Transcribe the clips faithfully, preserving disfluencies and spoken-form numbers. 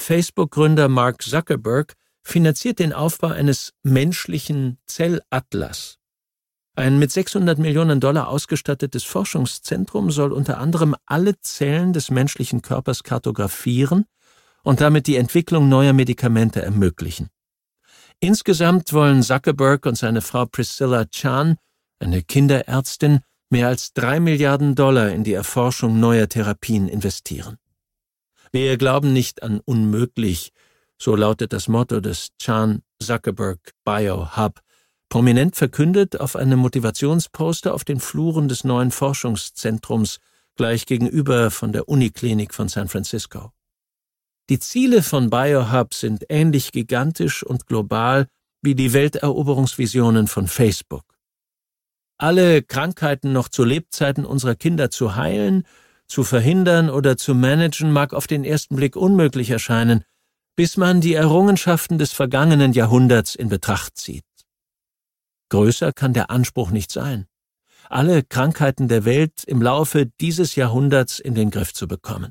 Facebook-Gründer Mark Zuckerberg finanziert den Aufbau eines menschlichen Zellatlas. Ein mit sechshundert Millionen Dollar ausgestattetes Forschungszentrum soll unter anderem alle Zellen des menschlichen Körpers kartografieren und damit die Entwicklung neuer Medikamente ermöglichen. Insgesamt wollen Zuckerberg und seine Frau Priscilla Chan, eine Kinderärztin, mehr als drei Milliarden Dollar in die Erforschung neuer Therapien investieren. Wir glauben nicht an unmöglich, so lautet das Motto des Chan-Zuckerberg Bio-Hub, prominent verkündet auf einem Motivationsposter auf den Fluren des neuen Forschungszentrums gleich gegenüber von der Uniklinik von San Francisco. Die Ziele von Bio-Hub sind ähnlich gigantisch und global wie die Welteroberungsvisionen von Facebook. Alle Krankheiten noch zu Lebzeiten unserer Kinder zu heilen, zu verhindern oder zu managen, mag auf den ersten Blick unmöglich erscheinen, bis man die Errungenschaften des vergangenen Jahrhunderts in Betracht zieht. Größer kann der Anspruch nicht sein, alle Krankheiten der Welt im Laufe dieses Jahrhunderts in den Griff zu bekommen.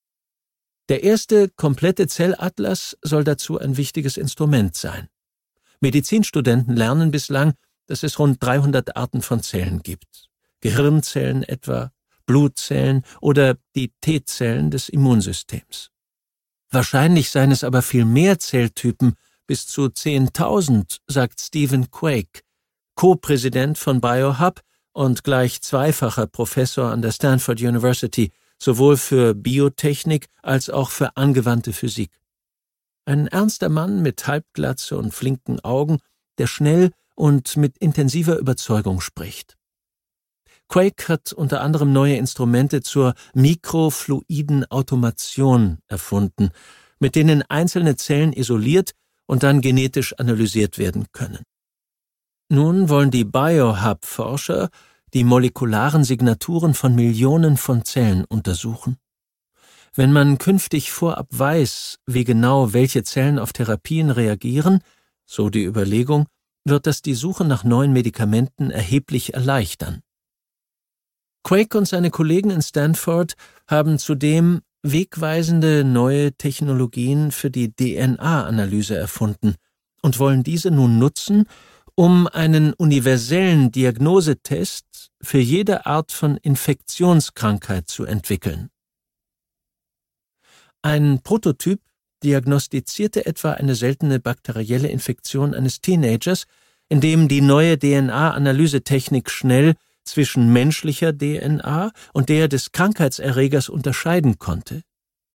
Der erste komplette Zellatlas soll dazu ein wichtiges Instrument sein. Medizinstudenten lernen bislang, dass es rund dreihundert Arten von Zellen gibt. Gehirnzellen etwa, Blutzellen oder die T-Zellen des Immunsystems. Wahrscheinlich seien es aber viel mehr Zelltypen, bis zu zehntausend, sagt Stephen Quake, Co-Präsident von Bio-Hub und gleich zweifacher Professor an der Stanford University, sowohl für Biotechnik als auch für angewandte Physik. Ein ernster Mann mit Halbglatze und flinken Augen, der schnell und mit intensiver Überzeugung spricht. Quake hat unter anderem neue Instrumente zur mikrofluiden Automation erfunden, mit denen einzelne Zellen isoliert und dann genetisch analysiert werden können. Nun wollen die Bio-Hub-Forscher die molekularen Signaturen von Millionen von Zellen untersuchen. Wenn man künftig vorab weiß, wie genau welche Zellen auf Therapien reagieren, so die Überlegung, wird das die Suche nach neuen Medikamenten erheblich erleichtern. Quake und seine Kollegen in Stanford haben zudem wegweisende neue Technologien für die D N A-Analyse erfunden und wollen diese nun nutzen, um einen universellen Diagnosetest für jede Art von Infektionskrankheit zu entwickeln. Ein Prototyp diagnostizierte etwa eine seltene bakterielle Infektion eines Teenagers, indem die neue D N A-Analysetechnik schnell zwischen menschlicher D N A und der des Krankheitserregers unterscheiden konnte,